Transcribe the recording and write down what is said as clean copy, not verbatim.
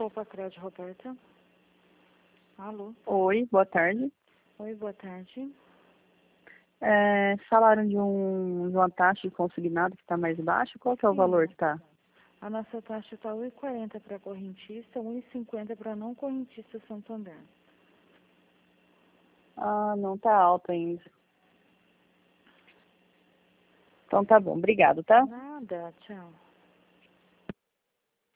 Copa Crédito, Roberta. Alô? Oi, boa tarde. Oi, boa tarde. Falaram de uma taxa de consignado que está mais baixo. Qual que é o valor que está? A nossa taxa está 1,40 para correntista, 1,50 para não correntista Santander. Ah, não está alto ainda. Então tá bom, obrigado, tá? Nada, tchau.